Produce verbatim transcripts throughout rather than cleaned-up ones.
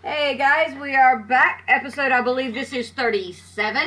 Hey guys, we are back. Episode, I believe this is thirty-seven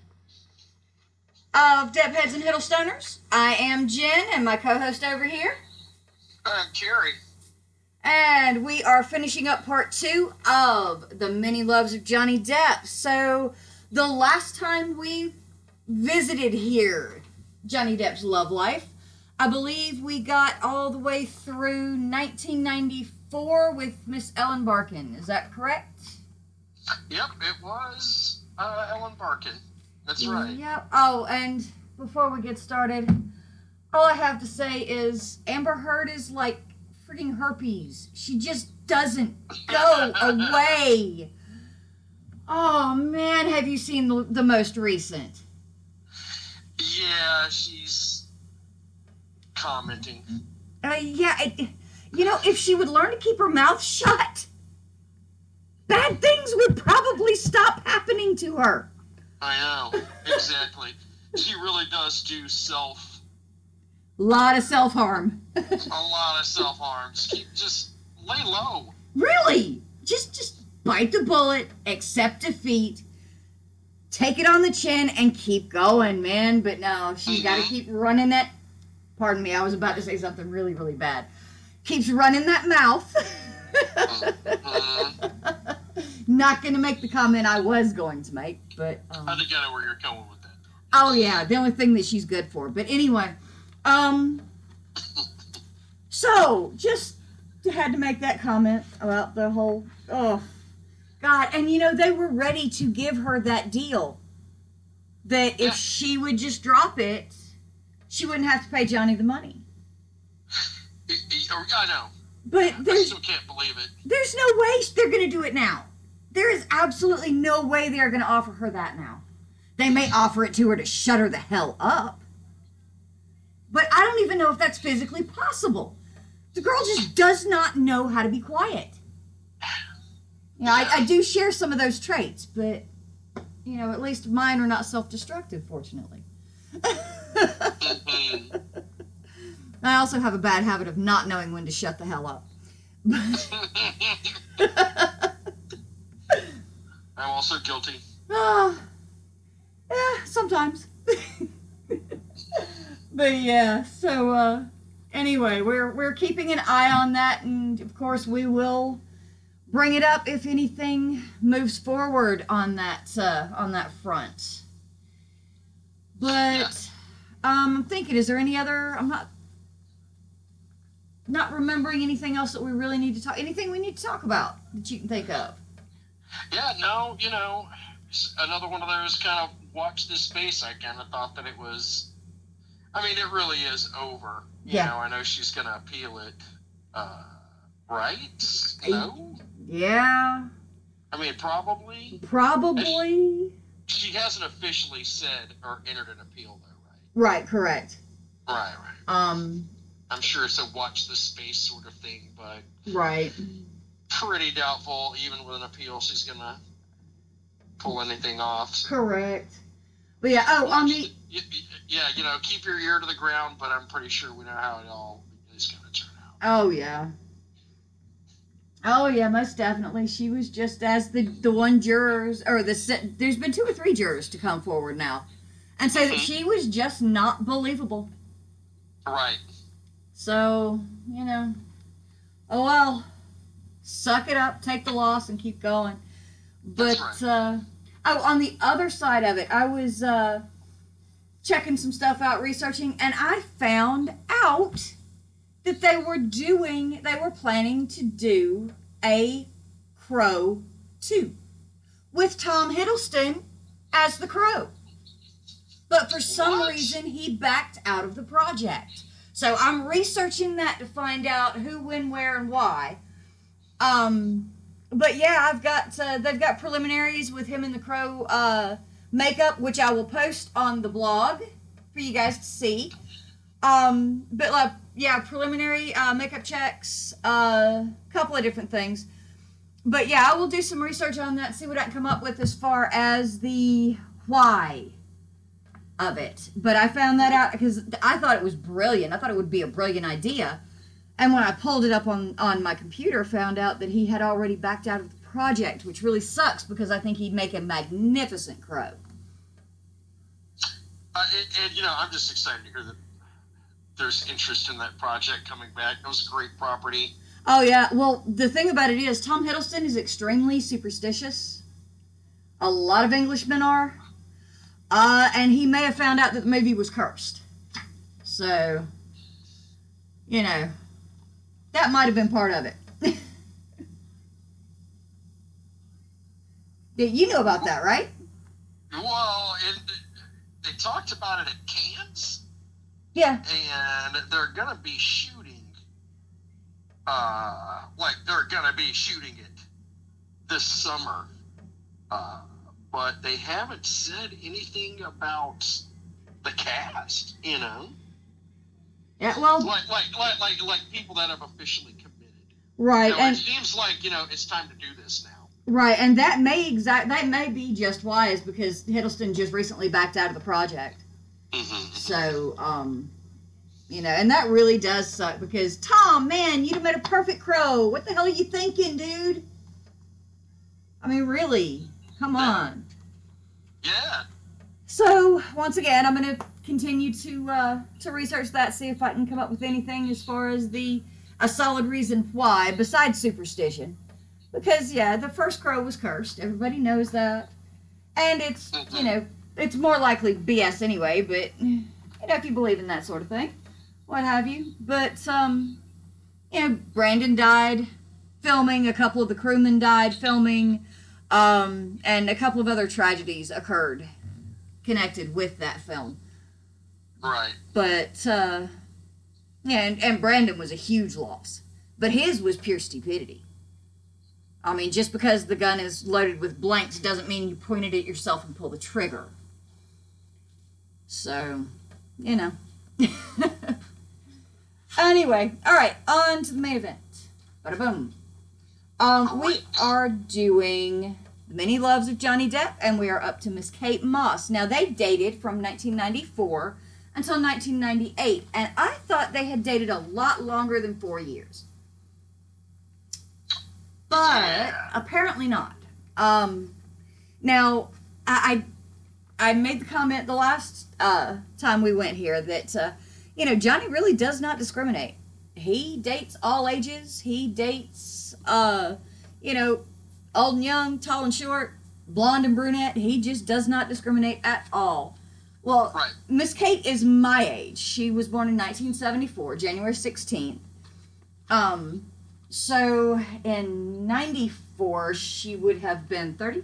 of Depheads and Hiddlestoners. I am Jen, and my co-host over here. I'm Jerry. And we are finishing up part two of The Many Loves of Johnny Depp. So, the last time we visited here, Johnny Depp's love life, I believe we got all the way through nineteen ninety-four with Miss Ellen Barkin. Is that correct? Yep, it was uh, Ellen Barkin. That's right. Yep. Oh, and before we get started, all I have to say is Amber Heard is like freaking herpes. She just doesn't go away. Oh, man, have you seen the, the most recent? Yeah, she's commenting. Uh, yeah, it, you know, if she would learn to keep her mouth shut, bad things would probably stop happening to her. I know, exactly. She really does do self... Lot of self-harm. a lot of self-harm. Keep, just lay low. Really? Just, just bite the bullet, accept defeat, take it on the chin, and keep going, man. But no, she's mm-hmm. got to keep running that... Pardon me, I was about to say something really, really bad. Keeps running that mouth. uh-huh. Not going to make the comment I was going to make, but... Um, I think I know where you're going with that. Oh, yeah, the only thing that she's good for. But anyway, um... so, just had to make that comment about the whole... Oh, God. And, you know, they were ready to give her that deal. That if yeah. she would just drop it... she wouldn't have to pay Johnny the money. I know. But I still can't believe it. There's no way they're going to do it now. There is absolutely no way they are going to offer her that now. They may offer it to her to shut her the hell up. But I don't even know if that's physically possible. The girl just does not know how to be quiet. You know, I, I do share some of those traits, but, you know, at least mine are not self-destructive, fortunately. I also have a bad habit of not knowing when to shut the hell up. I'm also guilty. Uh, yeah, sometimes. But yeah, so uh, anyway, we're we're keeping an eye on that, and of course we will bring it up if anything moves forward on that uh, on that front. But yeah. um, I'm thinking, is there any other? I'm not not remembering anything else that we really need to talk. Anything we need to talk about that you can think of? Yeah, no, you know, another one of those kind of watch this space. I kind of thought that it was. I mean, it really is over. You yeah. know, I know she's going to appeal it, uh, right? No? Yeah. I mean, probably. Probably. She, she hasn't officially said or entered an appeal, though, right? Right, correct. Right, right. Um, I'm sure it's a watch the space sort of thing, but. Right. Pretty doubtful, even with an appeal, she's going to pull anything off. So. Correct. But yeah, oh, on the... Yeah, you know, keep your ear to the ground, but I'm pretty sure we know how it all is going to turn out. Oh, yeah. Oh, yeah, most definitely. She was just as the, the one jurors, or the there's been two or three jurors to come forward now and say mm-hmm. that she was just not believable. Right. So, you know, oh, well, suck it up, take the loss, and keep going. But, That's right. uh... Oh, on the other side of it, I was uh, checking some stuff out, researching, and I found out that they were doing, they were planning to do a Crow two with Tom Hiddleston as the Crow. But for some what? reason, he backed out of the project. So I'm researching that to find out who, when, where, and why. Um... But yeah, I've got, uh, they've got preliminaries with him in the Crow uh, makeup, which I will post on the blog for you guys to see. Um, but like, yeah, preliminary uh, makeup checks, a uh, couple of different things. But yeah, I will do some research on that, see what I can come up with as far as the why of it. But I found that out because I thought it was brilliant. I thought it would be a brilliant idea. And when I pulled it up on, on my computer, found out that he had already backed out of the project, which really sucks because I think he'd make a magnificent Crow. Uh, and, and, you know, I'm just excited to hear that there's interest in that project coming back. It was a great property. Oh, yeah. Well, the thing about it is Tom Hiddleston is extremely superstitious. A lot of Englishmen are. Uh, and he may have found out that the movie was cursed. So, you know, that might have been part of it. Yeah, you know about that, right? Well, it, they talked about it at Cannes. Yeah. And they're going to be shooting, uh, like, they're going to be shooting it this summer. Uh, but they haven't said anything about the cast, you know? Yeah, well... Like, like, like, like, like people that have officially committed. Right, You know, and... it seems like, you know, it's time to do this now. Right, and that may exact that may be just why is because Hiddleston just recently backed out of the project. Mm-hmm. So, um, you know, and that really does suck because Tom, man, you'd have made a perfect Crow. What the hell are you thinking, dude? I mean, really, come on. Yeah. So once again, I'm going to continue to uh, to research that, see if I can come up with anything as far as the a solid reason why besides superstition. Because, yeah, the first Crow was cursed. Everybody knows that. And it's, you know, it's more likely B S anyway, but, you know, if you believe in that sort of thing, what have you. But, um, you know, Brandon died filming, a couple of the crewmen died filming, um, and a couple of other tragedies occurred connected with that film. Right. But, uh, yeah, and, and Brandon was a huge loss. But his was pure stupidity. I mean, just because the gun is loaded with blanks doesn't mean you point it at yourself and pull the trigger. So, you know. Anyway, all right, on to the main event. Bada boom. Um, we are doing The Many Loves of Johnny Depp, and we are up to Miss Kate Moss. Now, they dated from nineteen ninety-four until nineteen ninety-eight, and I thought they had dated a lot longer than four years. But apparently not. Um, now, I, I I made the comment the last uh, time we went here that, uh, you know, Johnny really does not discriminate. He dates all ages. He dates, uh, you know, old and young, tall and short, blonde and brunette. He just does not discriminate at all. Well, right. Miss Kate is my age. She was born in nineteen seventy-four, January sixteenth. Um... So, in ninety-four, she would have been thirty?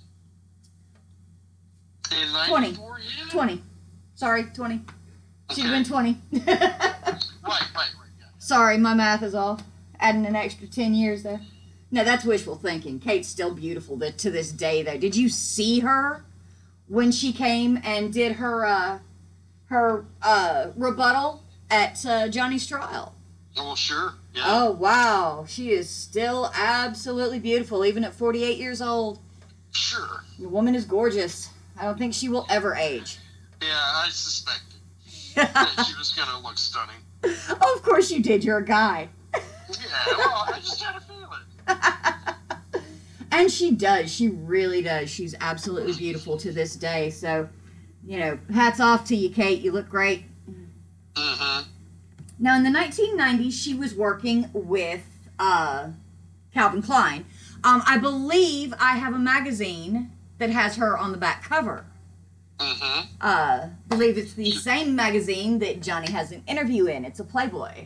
In ninety-four, yeah. twenty. Sorry, twenty. Okay. She'd have been twenty. Right, right, right. Yeah. Sorry, my math is off. Adding an extra ten years there. No, that's wishful thinking. Kate's still beautiful to this day, though. Did you see her when she came and did her, uh, her, uh, rebuttal at uh, Johnny's trial? Oh, sure. Yeah. Oh, wow. She is still absolutely beautiful, even at forty-eight years old. Sure. The woman is gorgeous. I don't think she will ever age. Yeah, I suspected that she was going to look stunning. Oh, of course you did. You're a guy. Yeah, well, I just had a feeling. And she does. She really does. She's absolutely beautiful to this day. So, you know, hats off to you, Kate. You look great. Mm-hmm. Now, in the nineteen nineties, she was working with uh, Calvin Klein. Um, I believe I have a magazine that has her on the back cover. Mm-hmm. Uh, believe it's the same magazine that Johnny has an interview in. It's a Playboy.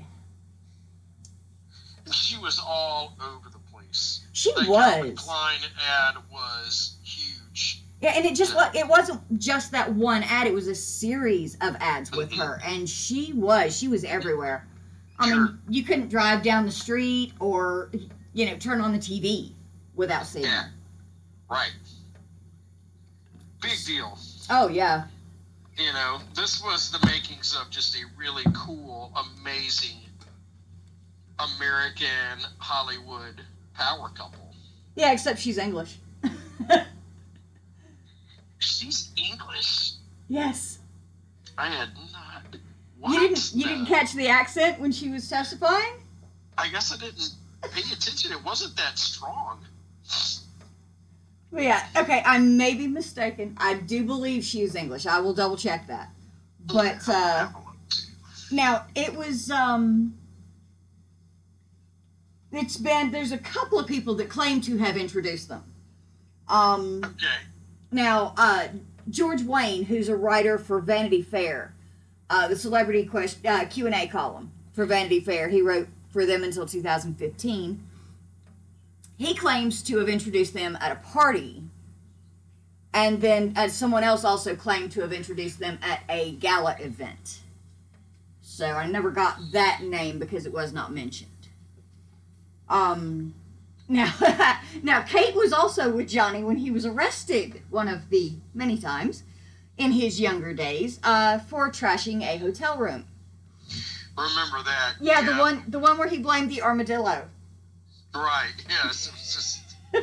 She was all over the place. She the was. Calvin Klein ad was huge. Yeah, and it just was, it wasn't just that one ad. It was a series of ads with mm-hmm. her, and she was she was everywhere. I sure. mean, you couldn't drive down the street or, you know, turn on the T V without seeing yeah. her. Right. Big deal. Oh, yeah. You know, this was the makings of just a really cool, amazing American Hollywood power couple. Yeah, except she's English. She's English? Yes. I had not. What? You didn't you No. didn't catch the accent when she was testifying? I guess I didn't pay attention. It wasn't that strong. But yeah, okay, I may be mistaken. I do believe she is English. I will double check that. But uh, now it was um, it's been there's a couple of people that claim to have introduced them. Um, Okay. now uh, George Wayne, who's a writer for Vanity Fair, uh, the celebrity question, uh, Q and A column for Vanity Fair, he wrote for them until two thousand fifteen. He claims to have introduced them at a party. And then uh, someone else also claimed to have introduced them at a gala event. So I never got that name because it was not mentioned. Um, now, now Kate was also with Johnny when he was arrested one of the many times in his younger days uh, for trashing a hotel room. Remember that? Yeah, yeah, the one, the one where he blamed the armadillo. Right. Yes. It was just.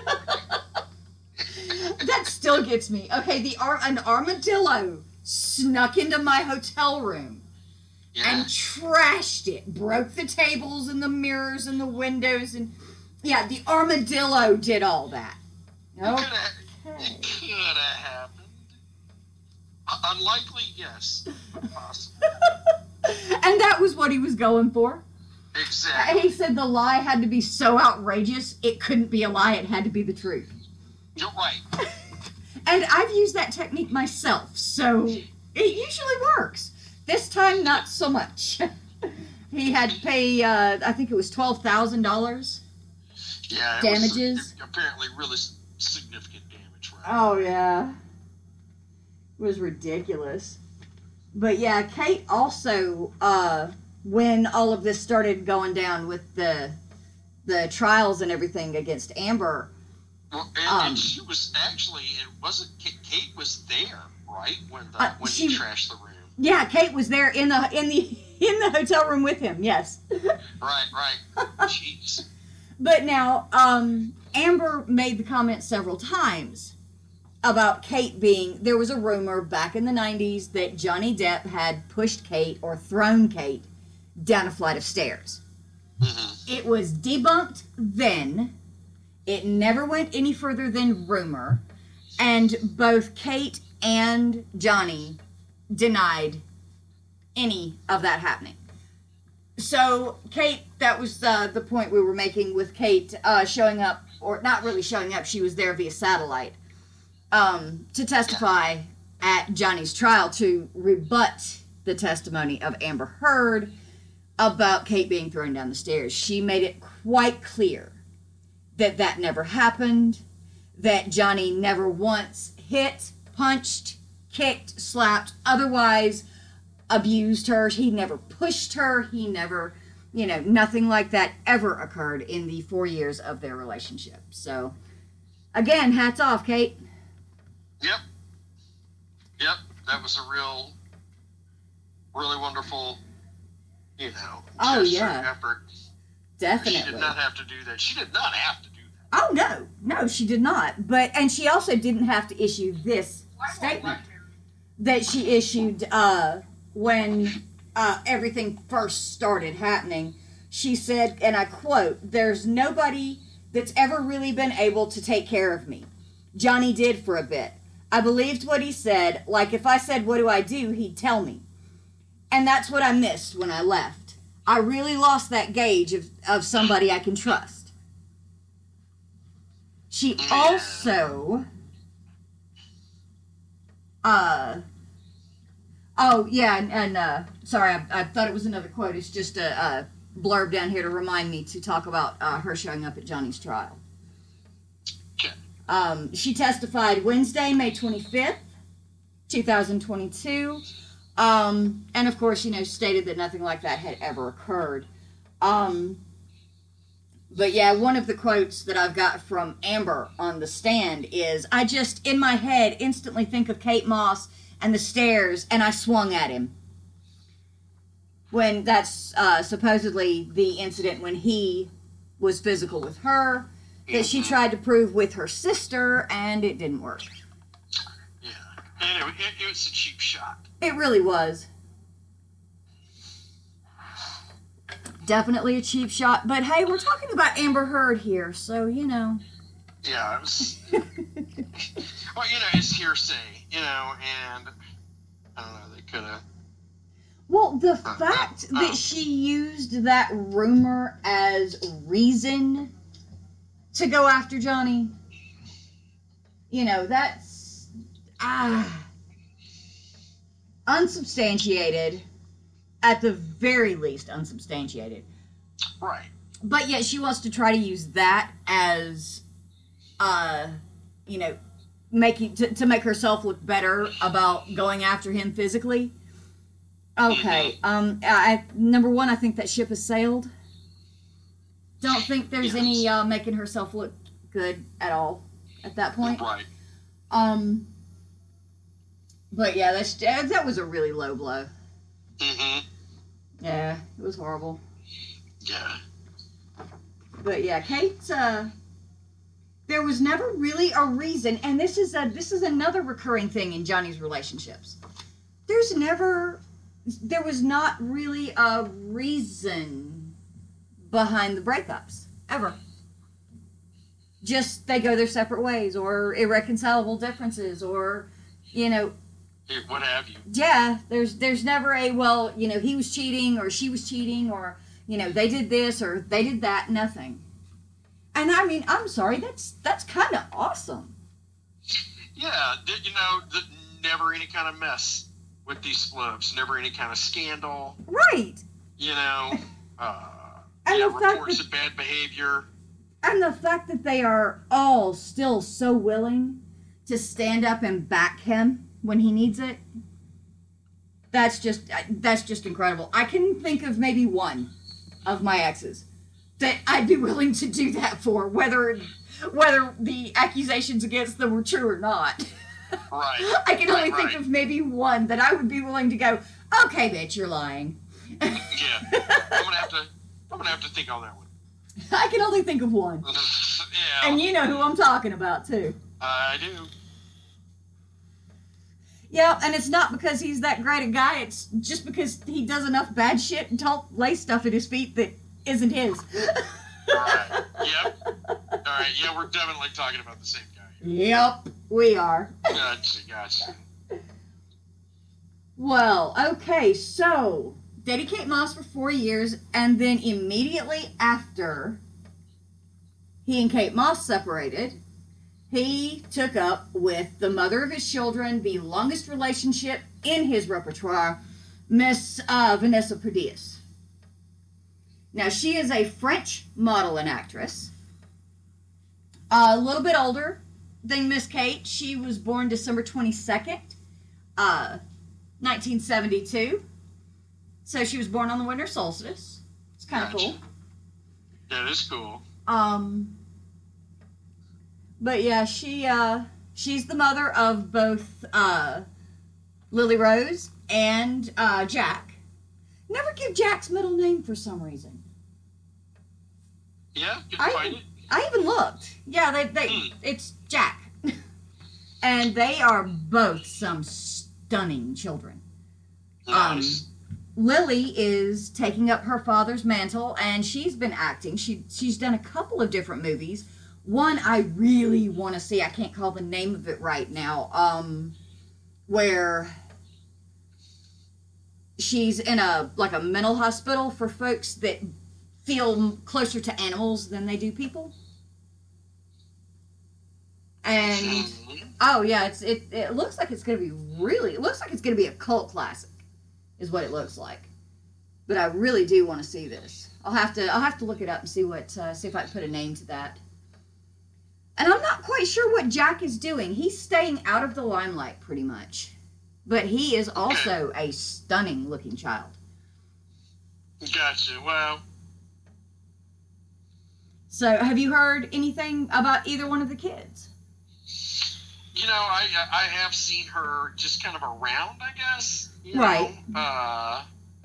That still gets me. Okay, the ar- an armadillo snuck into my hotel room Yeah. and trashed it. Broke the tables and the mirrors and the windows and yeah, the armadillo did all that. It could have. It could have happened. Uh, unlikely, yes. Possible. And that was what he was going for. Exactly. He said the lie had to be so outrageous it couldn't be a lie, it had to be the truth. You're right. And I've used that technique myself, so it usually works. This time, not so much. He had to pay, uh, I think it was twelve thousand dollars. Yeah. It Damages. Was apparently really significant damage, right? Oh, yeah. It was ridiculous. But yeah, Kate also, uh, when all of this started going down with the the trials and everything against Amber. Well, and, um, and she was actually, it wasn't, Kate, Kate was there, right? When the, Uh, when she- he trashed the room. Yeah, Kate was there in the in the in the hotel room with him. Yes. Right, right. Jeez. But now, um, Amber made the comment several times about Kate being, there was a rumor back in the nineties that Johnny Depp had pushed Kate or thrown Kate down a flight of stairs. Mm-hmm. It was debunked then. It never went any further than rumor. And both Kate and Johnny denied any of that happening. So, Kate, that was uh, the point we were making with Kate uh, showing up, or not really showing up, she was there via satellite, um, to testify at Johnny's trial to rebut the testimony of Amber Heard about Kate being thrown down the stairs. She made it quite clear that that never happened, that Johnny never once hit, punched, kicked, slapped, otherwise abused her. He never pushed her. He never, you know, nothing like that ever occurred in the four years of their relationship. So, again, hats off, Kate. Yep. Yep. That was a real, really wonderful, you know, Oh, gesture, yeah. effort. Definitely. She did not have to do that. She did not have to do that. Oh, no. No, she did not. But, and she also didn't have to issue this statement that she issued uh, when uh, everything first started happening. She said, and I quote, "There's nobody that's ever really been able to take care of me. Johnny did for a bit. I believed what he said. Like if I said, 'What do I do?' he'd tell me. And that's what I missed when I left. I really lost that gauge of, of somebody I can trust." She also, uh, oh yeah, and, and uh, sorry, I, I thought it was another quote. It's just a, a blurb down here to remind me to talk about uh, her showing up at Johnny's trial. Okay. Um, she testified Wednesday, May twenty-fifth, twenty twenty-two. Um, and of course, you know, stated that nothing like that had ever occurred. Um, but yeah, one of the quotes that I've got from Amber on the stand is, "I just, in my head, instantly think of Kate Moss and the stairs, and I swung at him." When that's uh, supposedly the incident when he was physical with her, that she tried to prove with her sister, and it didn't work. Yeah. Anyway, it, it was a cheap shot. It really was. Definitely a cheap shot. But hey, we're talking about Amber Heard here, so, you know. Yeah, it was. well, you know, it's hearsay, you know, and I don't know, they could have. Well, the Uh, fact uh, that uh, she used that rumor as reason to go after Johnny, you know, that's ah unsubstantiated, at the very least unsubstantiated. right. But yet she wants to try to use that as uh you know, making to, to make herself look better about going after him physically. Okay. Mm-hmm. Um. I, number one, I think that ship has sailed. Don't think there's Yes. any uh, making herself look good at all at that point. Right. Um. But yeah, that's that was a really low blow. Mm-hmm. Yeah, it was horrible. Yeah. But yeah, Kate. Uh, there was never really a reason, and this is a this is another recurring thing in Johnny's relationships. There's never, there was not really a reason behind the breakups ever. Just they go their separate ways, or irreconcilable differences, or you know, What have you? yeah. There's there's never a well, you know, he was cheating or she was cheating or you know they did this or they did that. Nothing. And I mean, I'm sorry, that's that's kind of awesome. Yeah, th- you know, the, never any kind of mess with these flips. Never any kind of scandal. Right. You know, uh, And yeah, the fact reports that- of bad behavior. And the fact that they are all still so willing to stand up and back him when he needs it, that's just that's just incredible. I can think of maybe one of my exes that I'd be willing to do that for, whether whether the accusations against them were true or not. Right. I can only right, think right. of maybe one that I would be willing to go, okay, bitch, you're lying. Yeah, I'm gonna have to. I'm gonna have to think on that one. I can only think of one. Yeah, And you know who I'm talking about, too. I do. Yeah, and it's not because he's that great a guy. It's just because he does enough bad shit and talk, lay stuff at his feet that isn't his. Right. Yep. All right. Yeah, we're definitely talking about the same guy. Yep, we are. Gotcha. Gotcha. Well, okay, so dated Kate Moss for four years, and then immediately after he and Kate Moss separated, he took up with the mother of his children, the longest relationship in his repertoire, Miss uh, Vanessa Paradis. Now, she is a French model and actress, a little bit older than Miss Kate. She was born December twenty-second, uh, nineteen seventy-two. So she was born on the winter solstice. It's kind of Gotcha. cool. That is cool. Um, but yeah, she uh, she's the mother of both uh, Lily Rose and uh, Jack. Never give Jack's middle name for some reason. Yeah, you I can find it. I even looked. Yeah, they they Hmm. it's Jack, and they are both some stunning children. Nice. Lily is taking up her father's mantle, and she's been acting. She she's done a couple of different movies. One I really want to see. I can't call the name of it right now. Um, where she's in a like a mental hospital for folks that feel closer to animals than they do people. And Mhm. oh yeah, it's it. It looks like it's gonna be really. It looks like it's gonna be a cult classic, is what it looks like. But I really do want to see this. I'll have to. I'll have to look it up and see what. Uh, see if I can put a name to that. And I'm not quite sure what Jack is doing. He's staying out of the limelight pretty much, but he is also a stunning looking child. Gotcha. Well, So, have you heard anything about either one of the kids? you know, I I have seen her just kind of around, I guess. You Right. Know? Uh,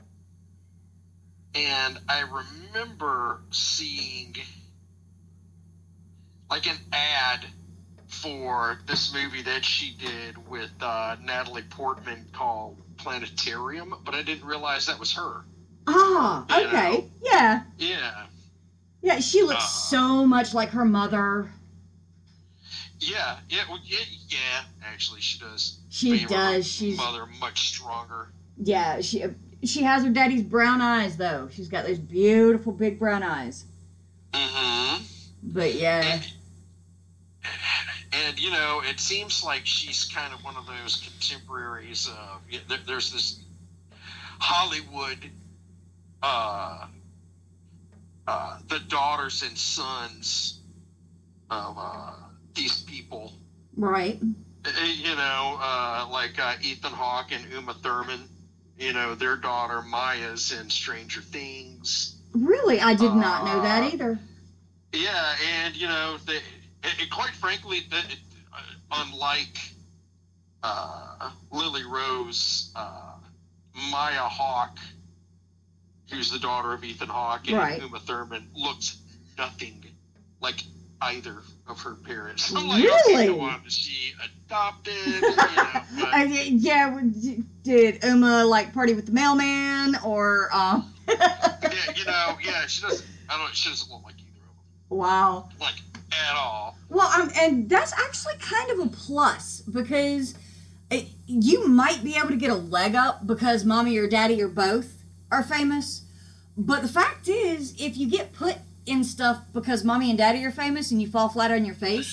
and I remember seeing like an ad for this movie that she did with uh, Natalie Portman called Planetarium, but I didn't realize that was her. Ah, You okay, know. yeah, Yeah. yeah. She looks Uh. so much like her mother. Yeah, yeah, well, yeah, yeah. Actually, she does She favor her does. She's mother much stronger. yeah. She she has her daddy's brown eyes though. She's got those beautiful big brown eyes. Mm-hmm. But yeah. And, and you know, it seems like she's kind of one of those contemporaries. Of, yeah, there, there's this Hollywood, uh, uh, the daughters and sons of uh, these people. Right. You know, uh, like uh, Ethan Hawke and Uma Thurman. You know, their daughter Maya's in Stranger Things. Really, I did not know that Uh, either. Yeah, and you know, they, and, and quite frankly, that uh, unlike uh, Lily Rose, uh, Maya Hawke, who's the daughter of Ethan Hawke, and Right. Uma Thurman, looks nothing like either of her parents. I'm like, Really? okay, come on, is she adopted? You know, but, Uh, yeah. w- Did Uma like party with the mailman or? Uh... yeah, you know, yeah, she doesn't. I don't. She doesn't look like either of them, Wow. like at all. Well, um, and that's actually kind of a plus because it, you might be able to get a leg up because mommy or daddy or both are famous. But the fact is, if you get put in stuff because mommy and daddy are famous and you fall flat on your face,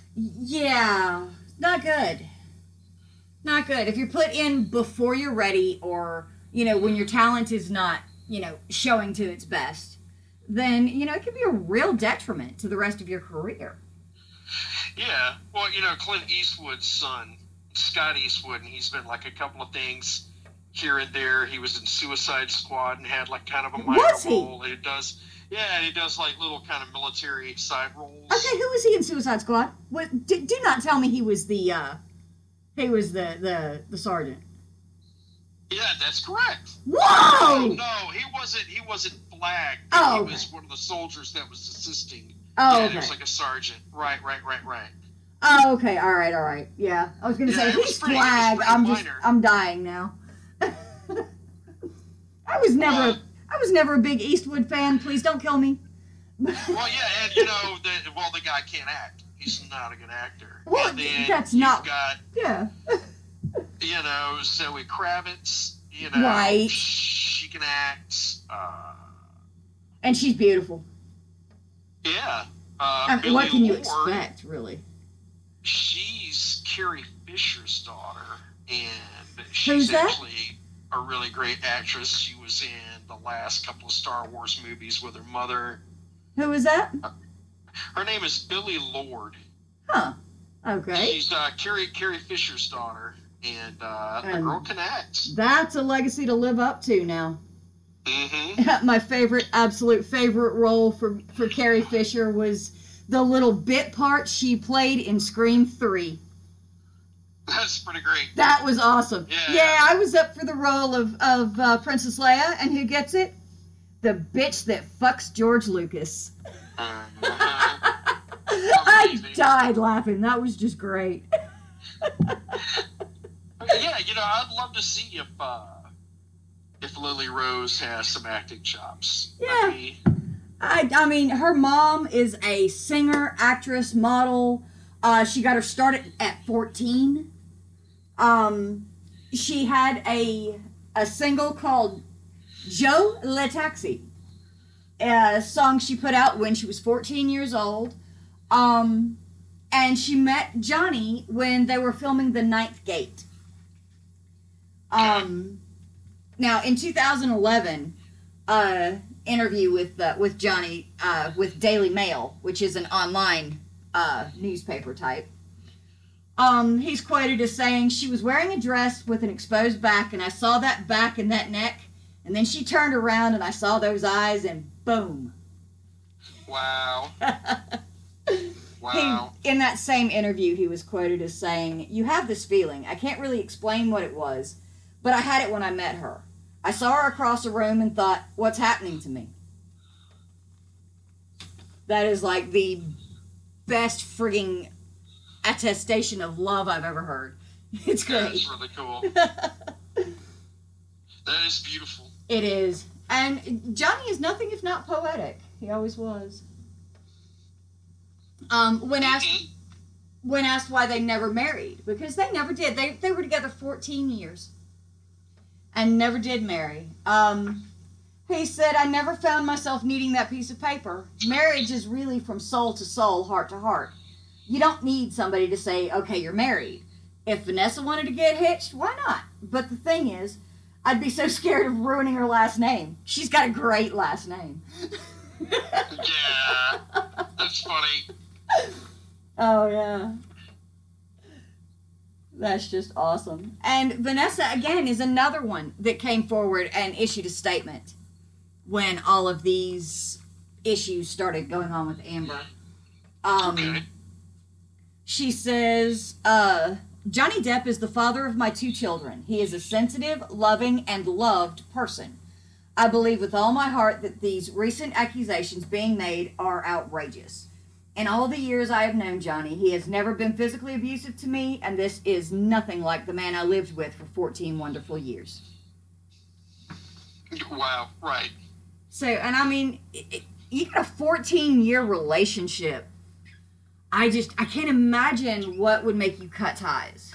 yeah, not good. Not good. If you're put in before you're ready or, you know, when your talent is not, you know, showing to its best, then, you know, it could be a real detriment to the rest of your career. Yeah, well, you know, Clint Eastwood's son, Scott Eastwood, and he's been like a couple of things here and there. He was in Suicide Squad and had like kind of a minor Was he? role. And he does, yeah, and he does like little kind of military side roles. Okay, who was he in Suicide Squad? What? Do, do not tell me he was the uh, he was the the the sergeant. Yeah, that's correct. Whoa! No, no, he wasn't. He wasn't flagged. Oh, he okay. was one of the soldiers that was assisting. Oh, yeah, okay. he was like a sergeant. Right, right, right, right. Oh, okay. All right, all right. Yeah, I was gonna Yeah, say it was he's pretty- it was flagged. pretty I'm just minor. I'm dying now. I was never Well- I was never a big Eastwood fan. Please don't kill me. Well, yeah, and you know, the, well, the guy can't act. He's not a good actor. Well, and then that's you've not- got, Yeah. you know, Zoe Kravitz. You know, Right. she can act. Uh, And she's beautiful. yeah. Uh, I mean, Billy what can you Lord, expect, really? She's Carrie Fisher's daughter, and Who's she's that? actually a really great actress. She was in the last couple of Star Wars movies with her mother. Who is that? Her name is Billy Lord. Huh. Okay. She's uh, Carrie Carrie Fisher's daughter, and uh, the Um, girl can act. That's a legacy to live up to now. Mm-hmm. My favorite, absolute favorite role for, for Carrie Fisher was the little bit part she played in Scream three. That's pretty great. That was awesome. Yeah. I was up for the role of, of uh, Princess Leia, and who gets it? The bitch that fucks George Lucas. Uh-huh. I Amazing. died laughing. That was just great. Yeah, you know, I'd love to see if uh, if Lily Rose has some acting chops. Yeah. That'd be- I, I mean, her mom is a singer, actress, model. Uh, she got her started at fourteen. Um, she had a a single called Joe Le Taxi, a song she put out when she was fourteen years old. Um, and she met Johnny when they were filming The Ninth Gate. Um, now, in two thousand eleven, uh, interview with uh, with Johnny uh, with Daily Mail, which is an online uh, newspaper type. Um, he's quoted as saying, "She was wearing a dress with an exposed back, and I saw that back and that neck, and then she turned around and I saw those eyes, and boom." Wow. Wow. He, in that same interview, he was quoted as saying, "You have this feeling. I can't really explain what it was, but I had it when I met her. I saw her across a room and thought, what's happening to me?" That is like the best frigging attestation of love I've ever heard. It's great. That's really cool. That is beautiful. It is. And Johnny is nothing if not poetic. He always was. Um, when asked Mhm. when asked why they never married, because they never did. They they were together fourteen years and never did marry. Um, he said, "I never found myself needing that piece of paper. Marriage is really from soul to soul, heart to heart. You don't need somebody to say, okay, you're married. If Vanessa wanted to get hitched, why not? But the thing is, I'd be so scared of ruining her last name. She's got a great last name." Yeah, that's funny. Oh, yeah. That's just awesome. And Vanessa, again, is another one that came forward and issued a statement when all of these issues started going on with Amber. Um, Okay. She says, uh, "Johnny Depp is the father of my two children. He is a sensitive, loving, and loved person. I believe with all my heart that these recent accusations being made are outrageous. In all the years I have known Johnny, he has never been physically abusive to me, and this is nothing like the man I lived with for fourteen wonderful years." Wow, right. So, and I mean, it, it, you got a fourteen-year relationship. I just, I can't imagine what would make you cut ties.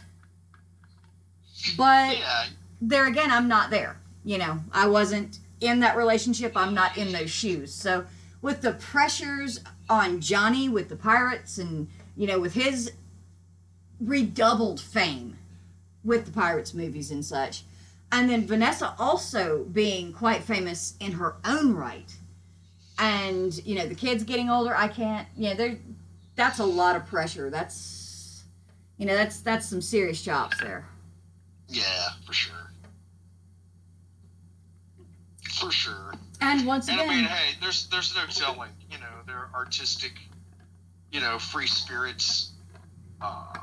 But Yeah, there again, I'm not there. You know, I wasn't in that relationship. I'm not in those shoes. So with the pressures on Johnny with the Pirates and, you know, with his redoubled fame with the Pirates movies and such, and then Vanessa also being quite famous in her own right, and, you know, the kids getting older, I can't, you know, there, that's a lot of pressure. That's, you know, that's, that's some serious chops there. yeah, for sure. For sure. And once And again, I mean, hey, there's there's no telling. You know, they're artistic, you know, free spirits. Um,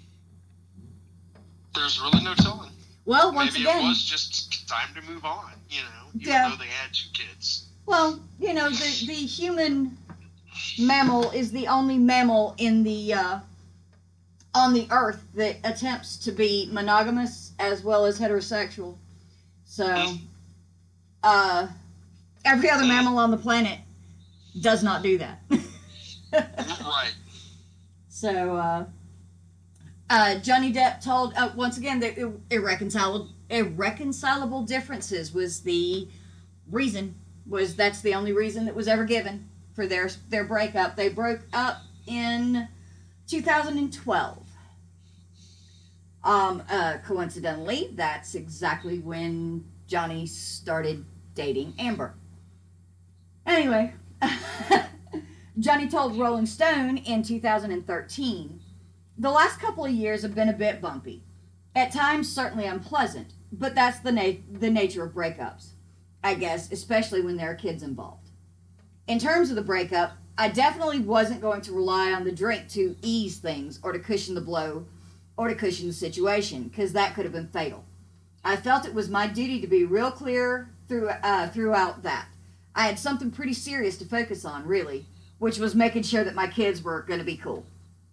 there's really no telling. well, once Maybe again, it was just time to move on. You know, even Yeah. though they had two kids. well, you know, the the human mammal is the only mammal in the uh, on the earth that attempts to be monogamous as well as heterosexual. So, uh, every other mammal on the planet does not do that. Right. So, uh, uh, Johnny Depp told, uh, once again, that ir- irreconcilable, irreconcilable differences was the reason, was that's the only reason that was ever given for their, their breakup. They broke up in two thousand twelve. Um, uh, coincidentally, that's exactly when Johnny started dating Amber. Anyway, Johnny told Rolling Stone in two thousand thirteen, "The last couple of years have been a bit bumpy. At times, certainly unpleasant, but that's the, na- the nature of breakups, I guess, especially when there are kids involved. In terms of the breakup, I definitely wasn't going to rely on the drink to ease things or to cushion the blow or to cushion the situation, because that could have been fatal. I felt it was my duty to be real clear through, uh, throughout that. I had something pretty serious to focus on, really, which was making sure that my kids were going to be cool."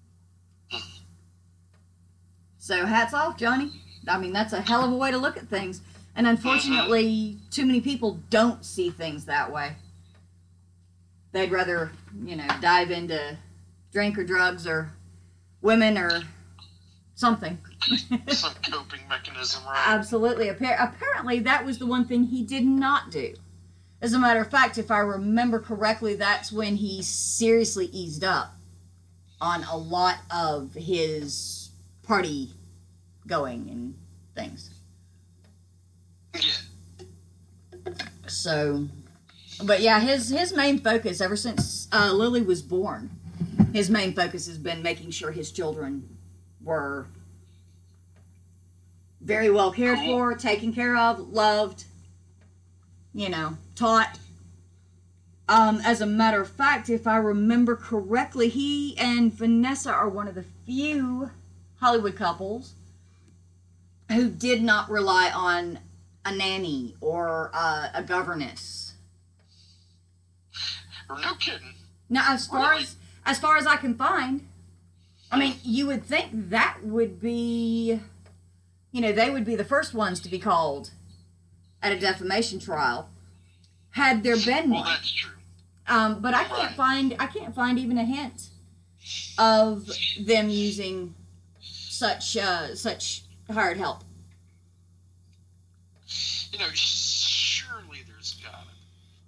So hats off, Johnny. I mean, that's a hell of a way to look at things. And unfortunately, too many people don't see things that way. They'd rather, you know, dive into drink or drugs or women or something. Some coping mechanism, right? Absolutely. Appar- apparently, that was the one thing he did not do. As a matter of fact, if I remember correctly, that's when he seriously eased up on a lot of his party going and things. Yeah. So, but yeah, his his main focus ever since uh, Lily was born, his main focus has been making sure his children were very well cared Cool. for, taken care of, loved, you know, taught. Um, as a matter of fact, if I remember correctly, he and Vanessa are one of the few Hollywood couples who did not rely on a nanny or uh, a governess. No kidding. Now, as far Really? as as far as I can find, I mean, you would think that would be, you know, they would be the first ones to be called at a defamation trial, had there been Well, one. that's true. Um, but I can't Right. find I can't find even a hint of them using such uh, such hired help. You know, surely there's gotta be.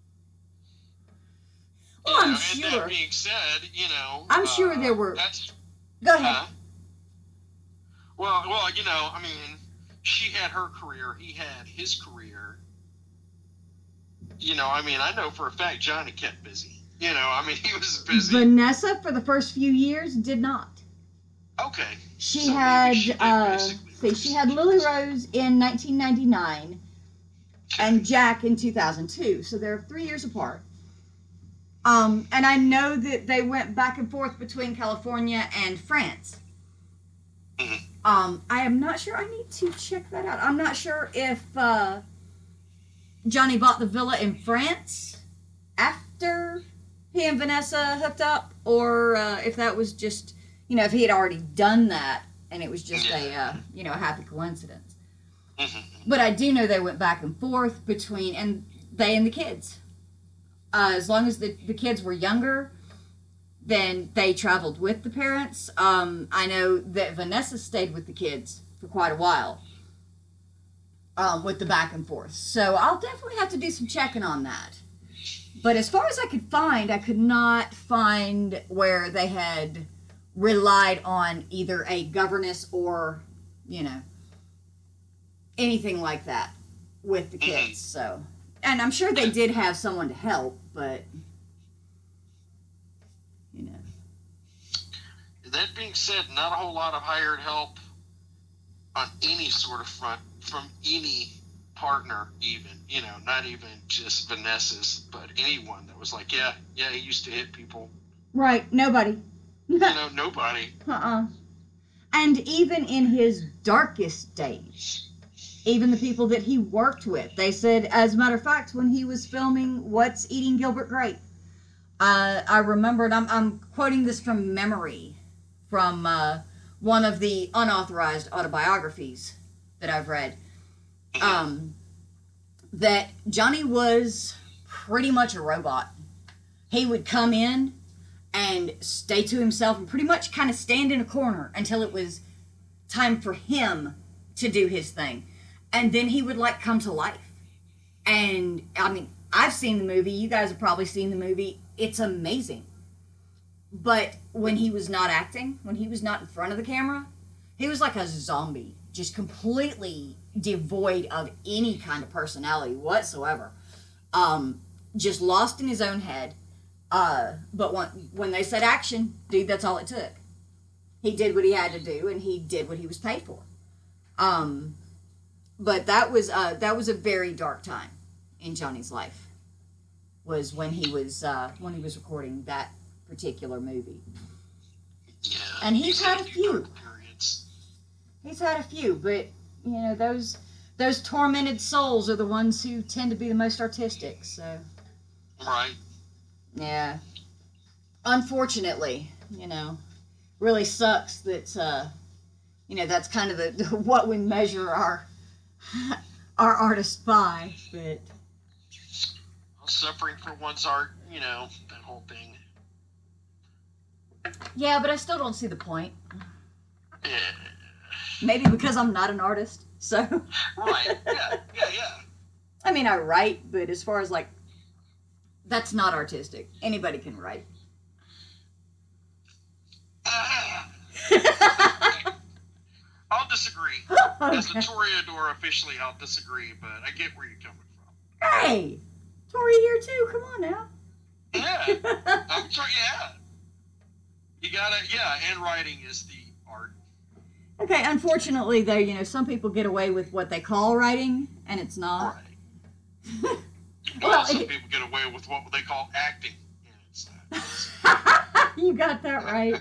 Well, You I'm know, sure. And that being said, you know, I'm uh, sure there were. That's, Go ahead. uh, well, well, you know, I mean, she had her career, he had his career. You know, I mean, I know for a fact Johnny kept busy. You know, I mean, he was busy. Vanessa, for the first few years, did not. Okay. She so had, she uh, see, she had Lily Rose in nineteen ninety-nine and Jack in two thousand two. So they're three years apart. Um, and I know that they went back and forth between California and France. Mm-hmm. Um, I am not sure. I need to check that out. I'm not sure if uh, Johnny bought the villa in France after he and Vanessa hooked up, or uh, if that was just, you know, if he had already done that and it was just yeah. a, uh, you know, a happy coincidence. Mm-hmm. But I do know they went back and forth between, and they and the kids. Uh, as long as the, the kids were younger, then they traveled with the parents. Um, I know that Vanessa stayed with the kids for quite a while um, with the back and forth. So I'll definitely have to do some checking on that. But as far as I could find, I could not find where they had relied on either a governess or, you know, anything like that with the kids. So, and I'm sure they did have someone to help, but, you know. That being said, not a whole lot of hired help on any sort of front from any partner, even, you know, not even just Vanessa's, but anyone that was like, yeah, yeah, he used to hit people. Right, nobody. You know, nobody. Uh-uh. And even in his darkest days, even the people that he worked with, they said, as a matter of fact, when he was filming What's Eating Gilbert Grape, uh, I remembered, I'm, I'm quoting this from memory, from uh, one of the unauthorized autobiographies that I've read, um, that Johnny was pretty much a robot. He would come in and stay to himself and pretty much kind of stand in a corner until it was time for him to do his thing. And then he would like come to life. And I mean, I've seen the movie. You guys have probably seen the movie. It's amazing. But when he was not acting, when he was not in front of the camera, he was like a zombie, just completely devoid of any kind of personality whatsoever. Um, just lost in his own head. Uh, but when, when they said action, dude, that's all it took. He did what he had to do, and he did what he was paid for. Um, but that was uh, that was a very dark time in Johnny's life. Was when he was uh, when he was recording that particular movie. Yeah, and he's had a few. Periods. He's had a few, but you know those those tormented souls are the ones who tend to be the most artistic. So. Right. Yeah. Unfortunately, you know, really sucks that, uh, you know, that's kind of the what we measure our our artists by. But suffering for one's art, you know, that whole thing. Yeah, but I still don't see the point. Yeah. Maybe because I'm not an artist, so. Right. Yeah. Yeah. Yeah. I mean, I write, but as far as like. That's not artistic. Anybody can write. Uh, I'll disagree. Okay. As a Toreador officially, I'll disagree, but I get where you're coming from. Hey! Tori here too, come on now. Yeah. I'm sorry, yeah. You gotta, yeah, and writing is the art. Okay, unfortunately though, you know, some people get away with what they call writing, and it's not. Right. Well, Well, some it, people get away with what they call acting. Yeah, it's not. you got that right.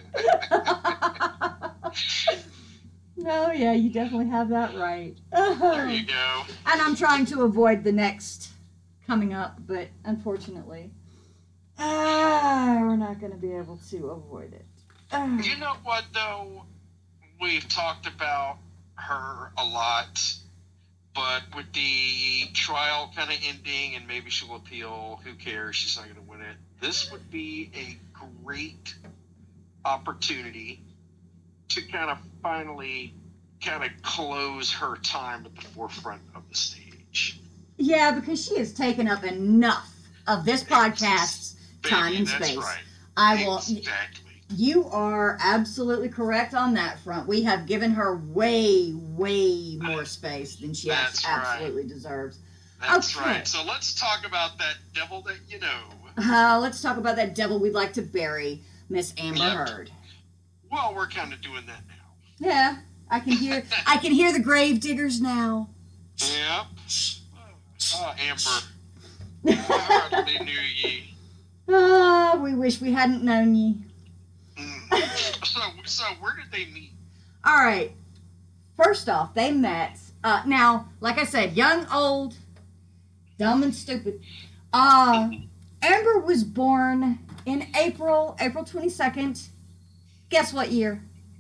No, yeah, you definitely have that right. There you go. And I'm trying to avoid the next coming up, but unfortunately, ah, we're not going to be able to avoid it. Ah. You know what, though? We've talked about her a lot. But with the trial kind of ending and maybe she'll appeal, who cares? She's not going to win it. This would be a great opportunity to kind of finally kind of close her time at the forefront of the stage. Yeah, because she has taken up enough of this podcast's Baby, time and that's space. Right. I will. Exactly. You are absolutely correct on that front. We have given her way, way more space than she That's absolutely right. deserves. That's Okay. right. So let's talk about that devil that you know. Uh, let's talk about that devil we'd like to bury, Miss Amber Yep. Heard. Well, we're kind of doing that now. Yeah, I can hear. I can hear the grave diggers now. Yep. Oh, Amber. I hardly knew ye. Ah, we wish we hadn't known ye. Mm. So, so where did they meet? All right. First off, they met. Uh, now, like I said, young, old, dumb, and stupid. Uh, Amber was born in April, April twenty-second. Guess what year?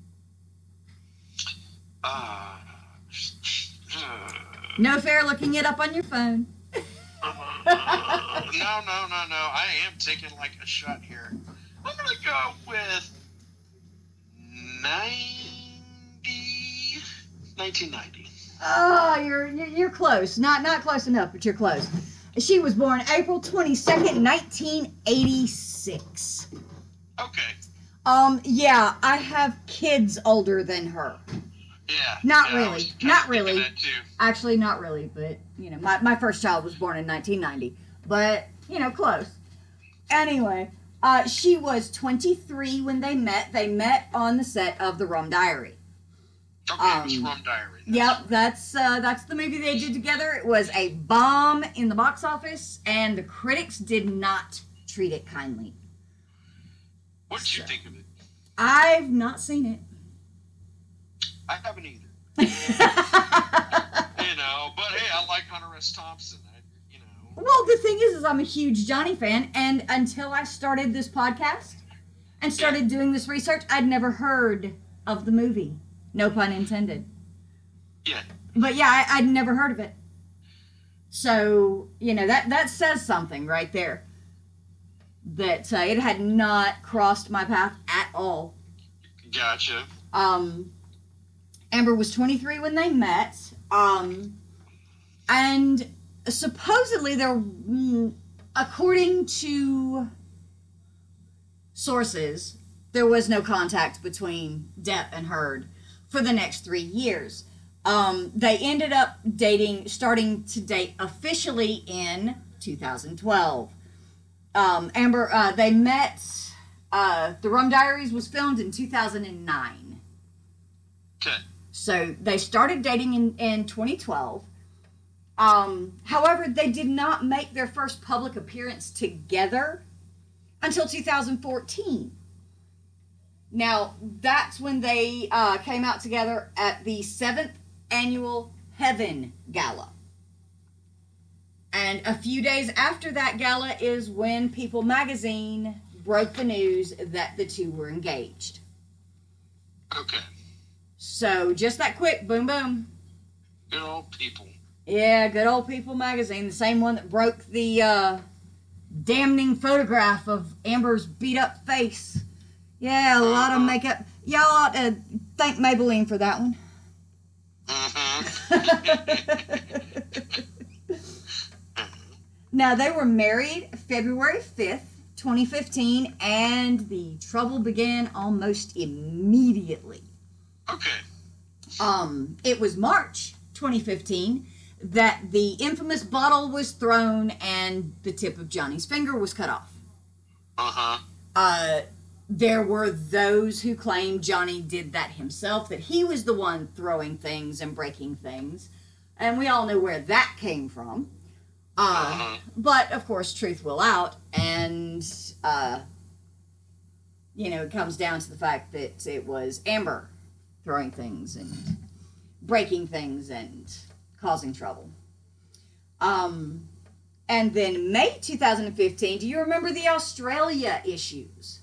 Uh, uh, No fair looking it up on your phone. uh, no, no, no, no. I am taking like a shot here. I'm gonna go with ninety, nineteen ninety. Oh, you're you're you're close. Not not close enough, but you're close. She was born April twenty-second, nineteen eighty-six. Okay. Um, yeah, I have kids older than her. Yeah. Not yeah, I really. was kinda Not thinking really. that too. Actually, not really, but, you know, my, my first child was born in nineteen ninety. But, you know, close. Anyway, uh, she was twenty-three when they met. They met on the set of The Rum Diary. Okay, it was Um, Rum Diary. That's Yep, right. that's uh, that's the movie they did together. It was a bomb in the box office, and the critics did not treat it kindly. What did you So- think of it? I've not seen it. I haven't either. You know, but hey, I like Hunter S. Thompson. I, you know. Well, the thing is, is I'm a huge Johnny fan, and until I started this podcast and started doing this research, I'd never heard of the movie. No pun intended. Yeah. But yeah, I, I'd never heard of it. So, you know, that, that says something right there. That uh, it had not crossed my path at all. Gotcha. Um, Amber was twenty-three when they met. Um, and supposedly there, mm, according to sources, there was no contact between Depp and Heard for the next three years. Um, they ended up dating, starting to date officially in two thousand twelve. Um, Amber, uh, they met, uh, The Rum Diaries was filmed in two thousand nine. Okay. So they started dating in, in twenty twelve. Um, however, they did not make their first public appearance together until two thousand fourteen. Now, that's when they uh, came out together at the seventh annual Heaven Gala. And a few days after that gala is when People magazine broke the news that the two were engaged. Okay. So, just that quick, boom, boom. Good old People. Yeah, good old People magazine, the same one that broke the uh, damning photograph of Amber's beat up face. Yeah, a lot of makeup. Y'all ought to thank Maybelline for that one. Mm-hmm. Now, they were married February fifth, twenty fifteen, and the trouble began almost immediately. Okay. Um, it was March twenty fifteen that the infamous bottle was thrown and the tip of Johnny's finger was cut off. Uh-huh. Uh, there were those who claimed Johnny did that himself, that he was the one throwing things and breaking things. And we all know where that came from. Uh, Uh-huh. but, of course, truth will out. And, uh, you know, it comes down to the fact that it was Amber throwing things and breaking things and causing trouble. Um, and then May two thousand fifteen, do you remember the Australia issues?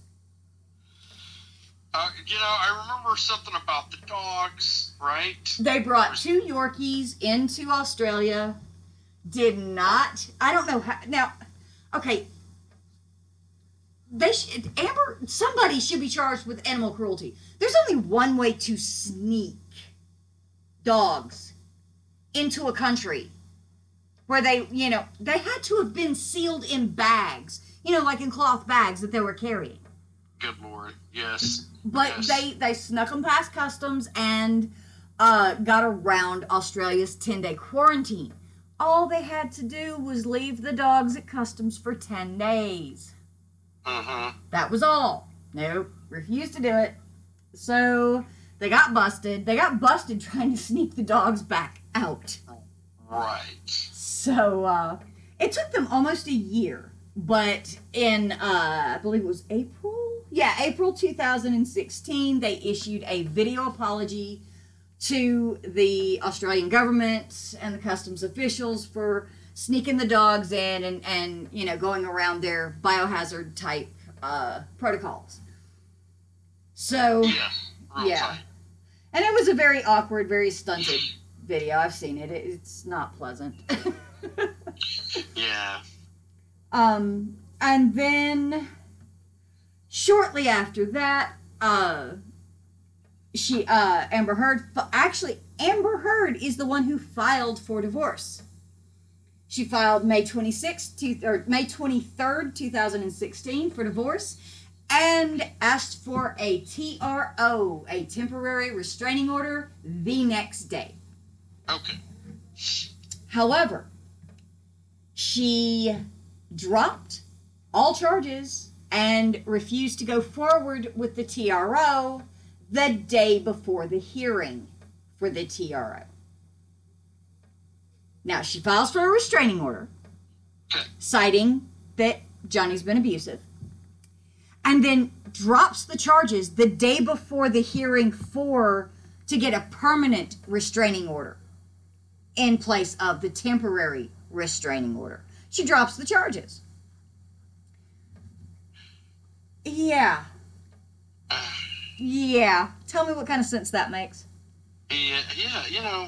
Uh, you know, I remember something about the dogs, right? They brought two Yorkies into Australia. Did not, I don't know how, now, okay, they should, Amber, somebody should be charged with animal cruelty. There's only one way to sneak dogs into a country where they, you know, they had to have been sealed in bags, you know, like in cloth bags that they were carrying. Good Lord, yes. But yes. they, they snuck them past customs and uh, got around Australia's ten-day quarantine. All they had to do was leave the dogs at customs for ten days. Uh-huh. That was all. Nope, refused to do it. So they got busted. They got busted trying to sneak the dogs back out. Right. So uh, it took them almost a year. But in, uh, I believe it was April? Yeah, April two thousand sixteen, they issued a video apology to the Australian government and the customs officials for sneaking the dogs in and, and you know, going around their biohazard type uh, protocols. So, yeah, real yeah. tight. And it was a very awkward, very stunted video. I've seen it. it it's not pleasant. Yeah. Um, and then shortly after that, uh, she, uh, Amber Heard, actually, Amber Heard is the one who filed for divorce. She filed May twenty-sixth, two, or May twenty-third, two thousand sixteen for divorce and asked for a T R O, a temporary restraining order, the next day. Okay. However, she dropped all charges and refused to go forward with the T R O the day before the hearing for the T R O. Now, she files for a restraining order, citing that Johnny's been abusive, and then drops the charges the day before the hearing for to get a permanent restraining order in place of the temporary restraining order. She drops the charges. Yeah. Yeah. Tell me what kind of sense that makes. Yeah, yeah, you know,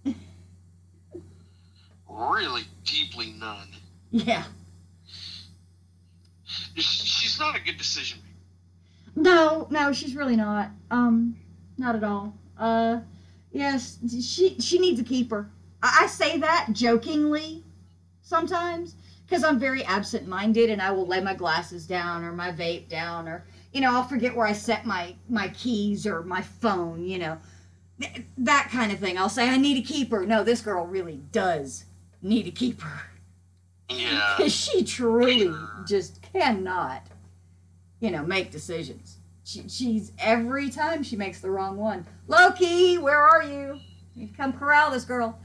really deeply none. Yeah. She's not a good decision maker. No, no, she's really not. Um, not at all. Uh, yes, she she needs a keeper. I, I say that jokingly sometimes because I'm very absent-minded and I will lay my glasses down or my vape down or, you know, I'll forget where I set my, my keys or my phone, you know, Th- that kind of thing. I'll say, I need a keeper. No, this girl really does need a keeper. Yeah. Because she truly just cannot, you know, make decisions. She, she's, every time she makes the wrong one. Loki, where are you? You come corral this girl.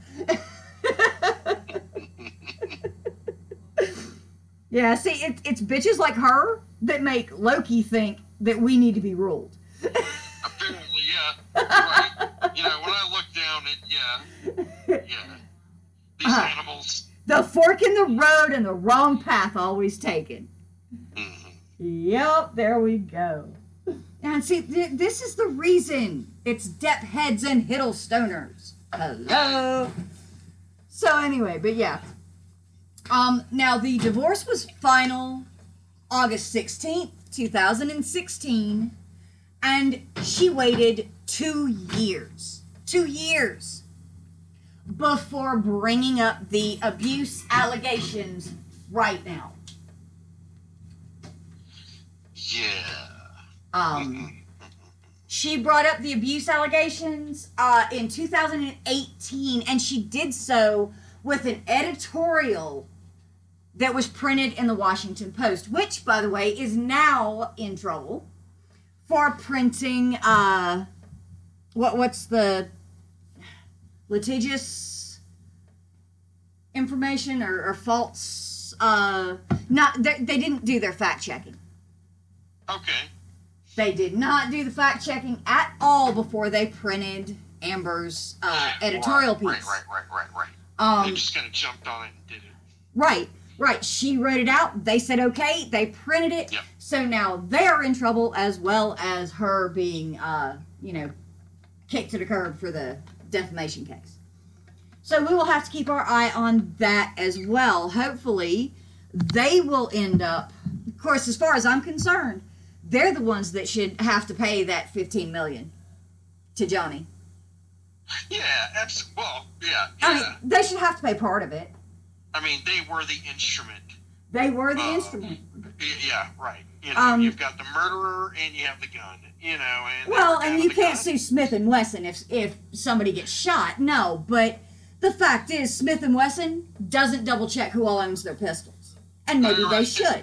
Yeah, see, it, it's bitches like her that make Loki think that we need to be ruled. Apparently, yeah. Right. You know, when I look down at, yeah. Yeah. These Uh-huh. animals. The fork in the road and the wrong path always taken. Mm-hmm. Yep, there we go. And see, th- this is the reason it's Depp heads and Hiddlestoners. Hello. So anyway, but yeah. Um, now the divorce was final August sixteenth, two thousand sixteen, and she waited two years. Two years before bringing up the abuse allegations right now. Yeah. Um, she brought up the abuse allegations uh, in two thousand eighteen, and she did so with an editorial that was printed in the Washington Post, which, by the way, is now in trouble for printing, uh, what what's the litigious information or, or false, uh, not, they, they didn't do their fact checking. Okay. They did not do the fact checking at all before they printed Amber's uh, editorial right, piece. Right, right, right, right, right. Um, they just kind of jumped on it and did it. Right, right. She wrote it out. They said okay. They printed it. Yep. So now they're in trouble as well as her being, uh, you know, kicked to the curb for the defamation case. So we will have to keep our eye on that as well. Hopefully, they will end up of course, as far as I'm concerned, they're the ones that should have to pay that fifteen million dollars to Johnny. Yeah, absolutely. Well, yeah, yeah. I mean, they should have to pay part of it. I mean, they were the instrument. They were the uh, instrument. Yeah, right. You know, Um, you've got the murderer and you have the gun. You know, and Well, they were and down you to the can't gun. sue Smith and Wesson if if somebody gets shot. No, but the fact is, Smith and Wesson doesn't double check who all owns their pistols, and maybe they Right. should.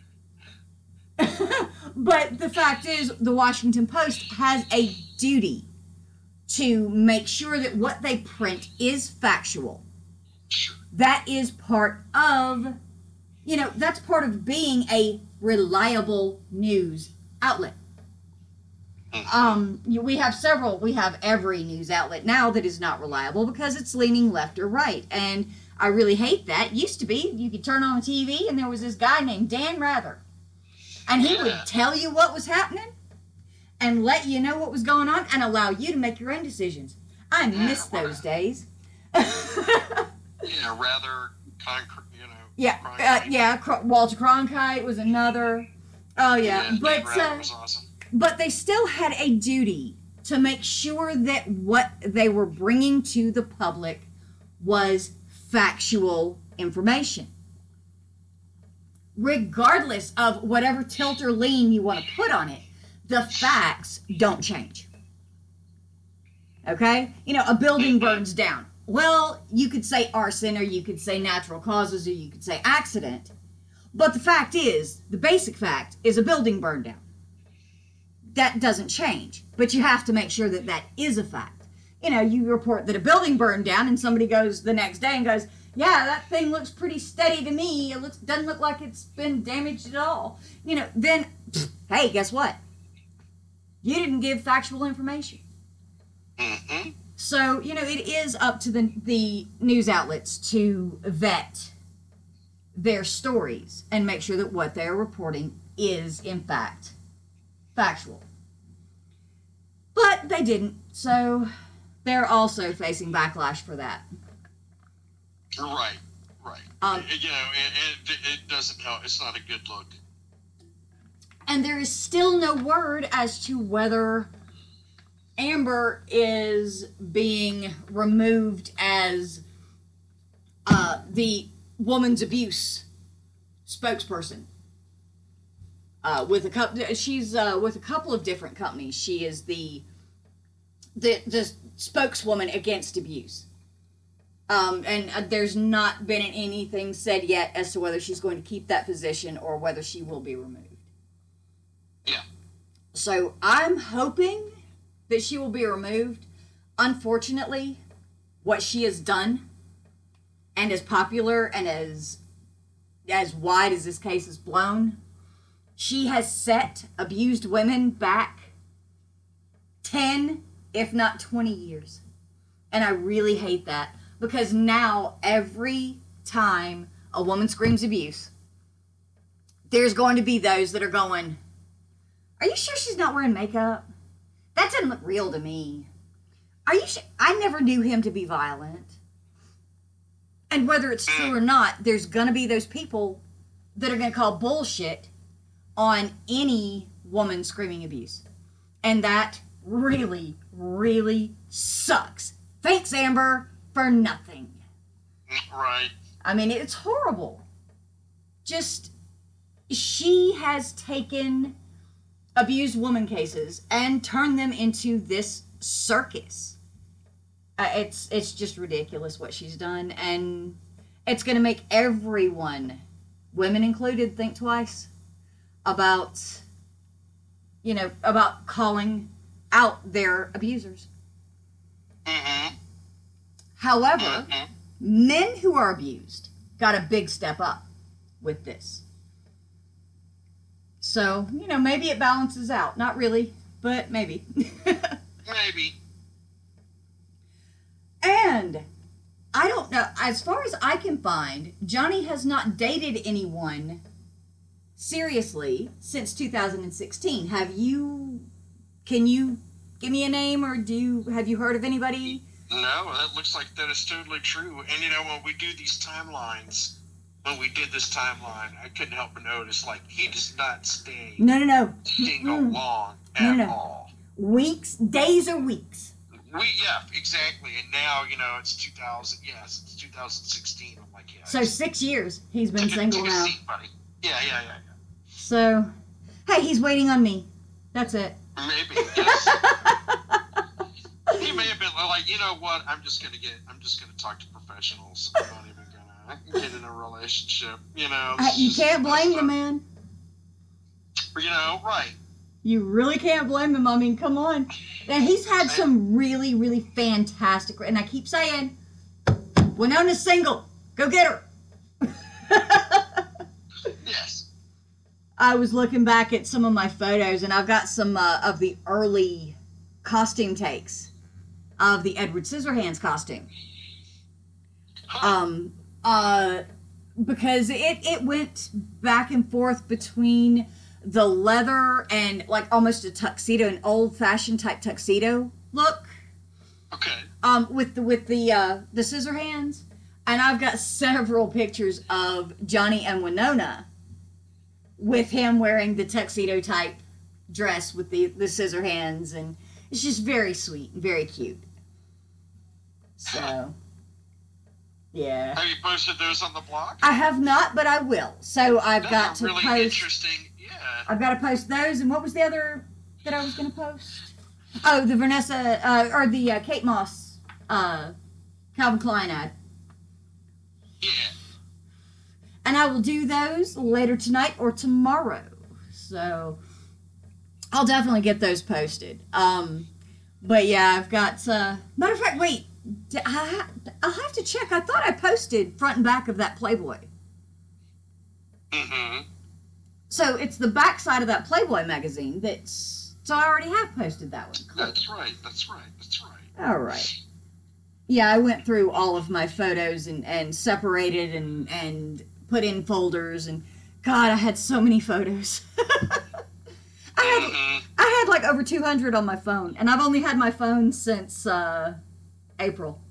But the fact is, the Washington Post has a duty to make sure that what they print is factual. Sure. That is part of, you know, that's part of being a reliable news outlet. Mhm. Um, you- we have several, we have every news outlet now that is not reliable because it's leaning left or right. And I really hate that. Used to be, you could turn on the T V and there was this guy named Dan Rather. And he Yeah. would tell you what was happening and let you know what was going on and allow you to make your own decisions. I Yeah, miss well, those days. Yeah, rather concrete, you know. Yeah, uh, Cronkite. yeah. Cro- Walter Cronkite was another. Oh yeah, Yeah, but Dave Rather uh, was awesome. but they still had a duty to make sure that what they were bringing to the public was factual information, regardless of whatever tilt or lean you want to put on it. The facts don't change. Okay, you know, a building burns down. Well, you could say arson, or you could say natural causes, or you could say accident. But the fact is, the basic fact is a building burned down. That doesn't change. But you have to make sure that that is a fact. You know, you report that a building burned down, and somebody goes the next day and goes, yeah, that thing looks pretty steady to me. It looks doesn't look like it's been damaged at all. You know, then, hey, guess what? You didn't give factual information. Mm-hmm. So, you know, it is up to the, the news outlets to vet their stories and make sure that what they're reporting is, in fact, factual. But they didn't, so they're also facing backlash for that. Right, right. Um, It- you know, it, it, it doesn't help. It's not a good look. And there is still no word as to whether Amber is being removed as uh, the woman's abuse spokesperson. Uh, with a couple, she's uh, with a couple of different companies. She is the the the spokeswoman against abuse. Um, and uh, there's not been anything said yet as to whether she's going to keep that position or whether she will be removed. Yeah. So I'm hoping that she will be removed. Unfortunately, what she has done, and as popular and as as wide as this case is blown, she has set abused women back ten, if not twenty years. And I really hate that, because now every time a woman screams abuse, there's going to be those that are going, are you sure she's not wearing makeup? That doesn't look real to me. Are you sure? I never knew him to be violent. And whether it's true or not, there's going to be those people that are going to call bullshit on any woman screaming abuse. And that really, really sucks. Thanks, Amber, for nothing. Right. I mean, it's horrible. Just, she has taken abused woman cases and turned them into this circus. Uh, it's it's just ridiculous what she's done, and it's going to make everyone, women included, think twice about, you know, about calling out their abusers. Mm-hmm. However, Mm-hmm. men who are abused got a big step up with this. So, you know, maybe it balances out. Not really, but maybe. Maybe. And I don't know, as far as I can find, Johnny has not dated anyone seriously since two thousand sixteen. Have you, can you give me a name, or do you, have you heard of anybody? No, that looks like that is totally true. And you know, when we do these timelines, when we did this timeline, I couldn't help but notice, like, he does not stay No, no, no. single Mm-mm. long at No, no, no. all. Weeks, days or weeks. We yeah, exactly. And now, you know, it's two thousand. Yes, it's two thousand sixteen. I'm like, yeah. So six years he's been take a, single take a now. seat, buddy. Yeah, yeah, yeah, yeah. So, hey, he's waiting on me. That's it. Maybe. Yes. He may have been like, you know what? I'm just gonna get. I'm just gonna talk to professionals. I'm not even gonna get in a relationship. You know. I, you just can't blame messed the up. man. You know, right? You really can't blame him. I mean, come on. And he's had some really, really fantastic. And I keep saying, Winona's single. Go get her. Yes. I was looking back at some of my photos, and I've got some uh, of the early costume takes of the Edward Scissorhands costume. Um, uh, because it, it went back and forth between the leather and like almost a tuxedo, an old-fashioned type tuxedo look. Okay. Um, with the with the uh, the scissor hands, and I've got several pictures of Johnny and Winona with him wearing the tuxedo type dress with the the scissor hands, and it's just very sweet and very cute. So, yeah. Have you posted those on the blog? I have not, but I will. So I've That's got a to really post. interesting. Yeah. I've got to post those, and what was the other that I was going to post? Oh, the Vanessa uh, or the uh, Kate Moss uh, Calvin Klein ad. Yeah. And I will do those later tonight or tomorrow. So I'll definitely get those posted. Um, but yeah, I've got. Uh, matter of fact, wait. d- I, I'll have to check. I thought I posted front and back of that Playboy. Mm-hmm. So it's the back side of that Playboy magazine that's. So I already have posted that one. Cool. That's right. That's right. That's right. All right. Yeah, I went through all of my photos and, and separated and, and put in folders, and God, I had so many photos. I had Mm-hmm. I had like over two hundred on my phone, and I've only had my phone since uh, April.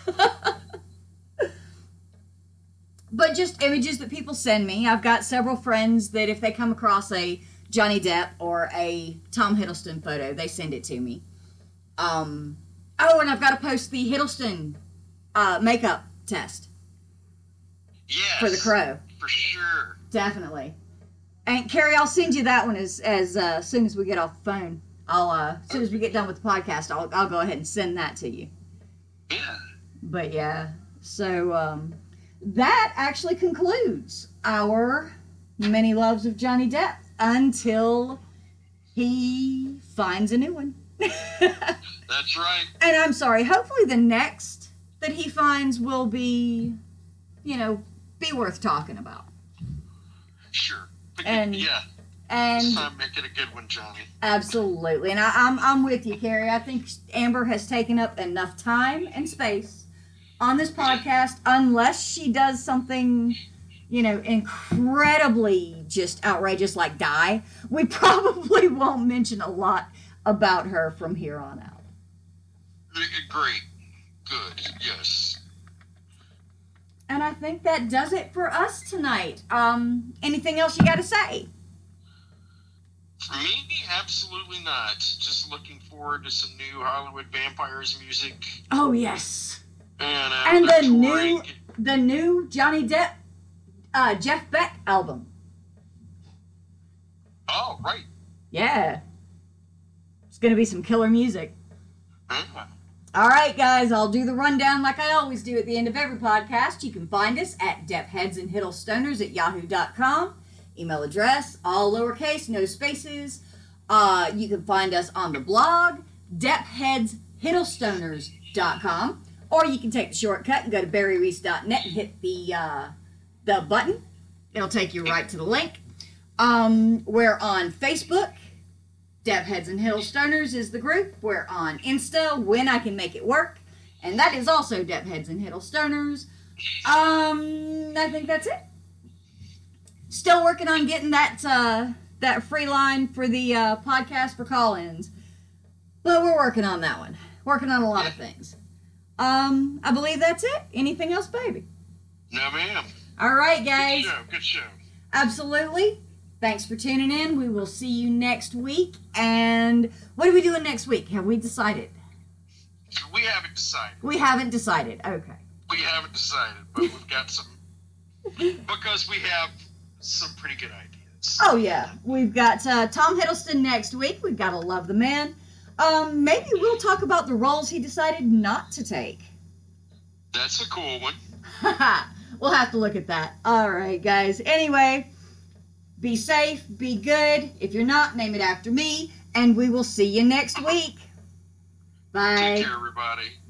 But just images that people send me. I've got several friends that if they come across a Johnny Depp or a Tom Hiddleston photo, they send it to me. Um, oh, and I've got to post the Hiddleston uh, makeup test Yes. for The Crow. For sure. Definitely. And Carrie, I'll send you that one as as uh, soon as we get off the phone. I'll uh, as soon as we get done with the podcast, I'll I'll go ahead and send that to you. Yeah. But yeah, so um, that actually concludes our many loves of Johnny Depp until he finds a new one. That's right. And I'm sorry. Hopefully, the next that he finds will be, you know, be worth talking about. Sure. But And- yeah. And This time, make it a good one, Johnny. absolutely, and I, I'm I'm with you, Carrie. I think Amber has taken up enough time and space on this podcast, unless she does something, you know, incredibly just outrageous like die. We probably won't mention a lot about her from here on out. Great. Good. Yes. And I think that does it for us tonight. Um, anything else you got to say? For me, absolutely not. Just looking forward to some new Hollywood Vampires music. Oh yes, And, uh, and they're the new touring. the new Johnny Depp, uh, Jeff Beck album. Oh, right. Yeah. It's going to be some killer music. Huh. All right, guys, I'll do the rundown like I always do at the end of every podcast. You can find us at deppheads and hiddlestoners at yahoo dot com. Email address, all lowercase, no spaces. Uh, you can find us on the blog, deppheads hiddlestoners dot com. Or you can take the shortcut and go to barry reese dot net and hit the, uh, the button. It'll take you right to the link. Um, we're on Facebook. Depp Heads and Hiddlestoners is the group. We're on Insta, When I Can Make It Work. And that is also Depp Heads and Hiddlestoners. Um, I think that's it. Still working on getting that uh, that free line for the uh, podcast for call-ins. But we're working on that one. Working on a lot of things. Um, I believe that's it. Anything else, baby? No, ma'am. All right, Good guys. show. Good show. Absolutely. Thanks for tuning in. We will see you next week. And what are we doing next week? Have we decided? We haven't decided. We haven't decided. Okay. We haven't decided, but we've got some, because we have some pretty good ideas. Oh, yeah. We've got uh, Tom Hiddleston next week. We've got to love the man. Um, maybe we'll talk about the roles he decided not to take. That's a cool one. We'll have to look at that. All right, guys. Anyway, be safe, be good. If you're not, name it after me, and we will see you next week. Bye. Take care, everybody.